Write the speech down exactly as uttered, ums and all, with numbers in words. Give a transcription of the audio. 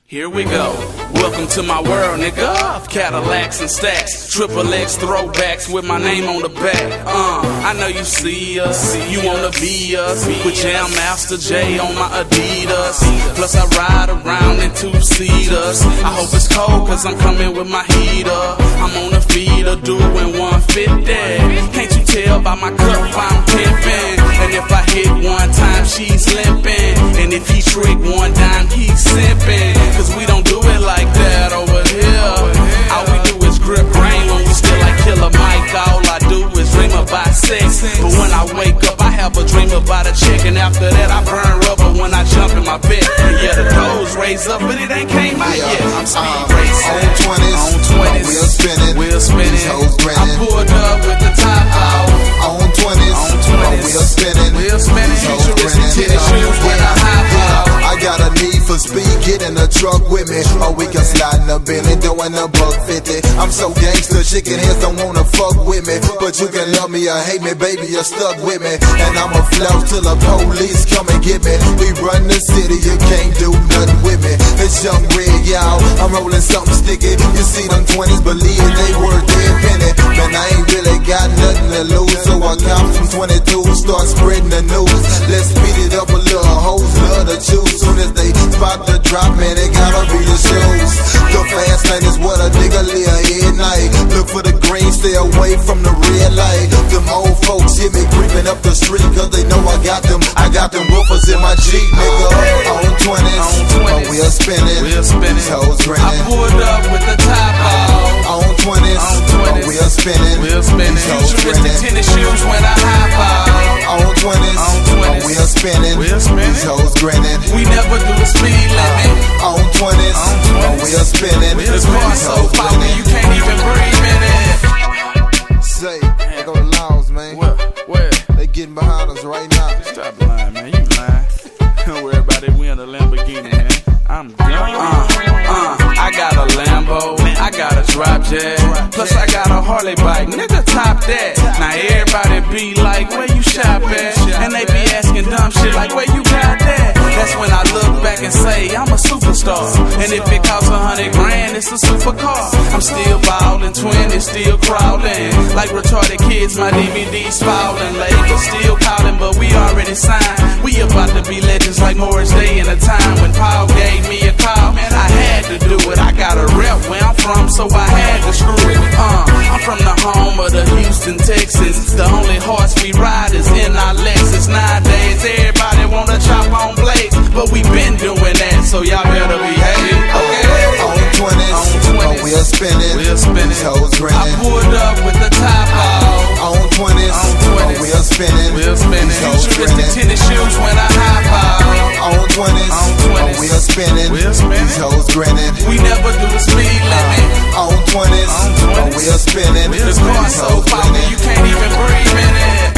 Here we go. Welcome to my world, nigga. Cadillacs and stacks, triple X throwbacks with my name on the back. Uh, I know you see us, you wanna be us. With Jam Master Jay on my Adidas. Plus I ride around in two-seaters. I hope it's cold cause I'm coming with my heater. I'm on a feeder doing one fifty. Can't you tell by my cup I'm pimping? And if I hit one time, she's limping. And if he trick one dime, he's simping. Cause we don't do it like that over here. All we do is grip rain when we still like Killer Mike. All I do is dream about sex. But when I wake up, I have a dream about a chick. And after that, I burn rubber when I jump in my bed. And yeah, the doors raise up, but it ain't came out yet. I'm speed um, racing. On twenties, on twenties, wheel spinning, wheel spinning. I pulled up with the top out. On twenties, on twenties, wheel spinning, wheel spinning. Futuristic tennis shoes when I hop out. I got a need for speed, get in the truck with me. Or we can slide in the Bentley doing a buck fifty. I'm so gangster, chicken heads don't wanna fuck with me. But you can love me or hate me, baby, you're stuck with me. And I'ma flout till the police come and get me. We run the city, you can't do nothing with me. It's Young Red, y'all, I'm rolling something sticky. You see them twenties, believe they worth their penny. Man, I ain't really got nothing to lose. So I count from twenty-two, start spreading the news. Let's speed it up a little, hoes love to choose. Soon as they spot the drop, man, they gotta be the shoes. The fast lane is what a nigga live at night. Look for the green, stay away from the red light. Them old folks hear me creeping up the street, cause they know I got them. I got them woofers in my Jeep, nigga. On twenties, on wheel spinning, wheel spinning. Toes grinning. I pulled up with the top out. On twenties, on wheel spinning, wheel spinning. Futuristic tennis shoes when I hop out. On twenties, on wheel spinning, wheel spinning. Toes grinning. We never do the speed limit. On twenties, on wheel spinning. This car so powerful you can't even breathe in it. Say, they go to Laos, man. Where? Where? They getting behind us right now. Stop lying, man. You lying. Don't worry about it. We in a Lamborghini, man. I'm done. Uh, uh, I got a Lambo. I got a drop jet. Plus I got a Harley bike. Nigga, top that. Now everybody be like, where you shop at? And they be asking dumb shit like, where you got that? That's when I look back and say, I'm a superstar. And if it costs a hundred grand, it's a supercar. I'm still ballin', twenty, still crawling. Like retarded kids, my D V D's falling. Label still calling, but we already signed. We about to be legends like Morris Day in a time when Paul gave me a call. Man, I had to do it. I got a rep where I'm from, so I had to screw it. Uh, I'm from the home of the Houston Texans. The only horse we ride is in our Lexus. Nowadays, everybody wanna chop on blades, but we been doing that, so y'all better behave. Okay. On twenties, on wheel spinning, wheel spinning. Toes grinning. I pulled up with the top out. On twenties, on wheel spinning, wheel spinning. Futuristic tennis shoes when I hop out. On twenties, on wheel spinning, wheel spinning. Toes grinning. We never do the speed limit. On twenties, on wheel spinning. This car so powerful you can't even breathe in it.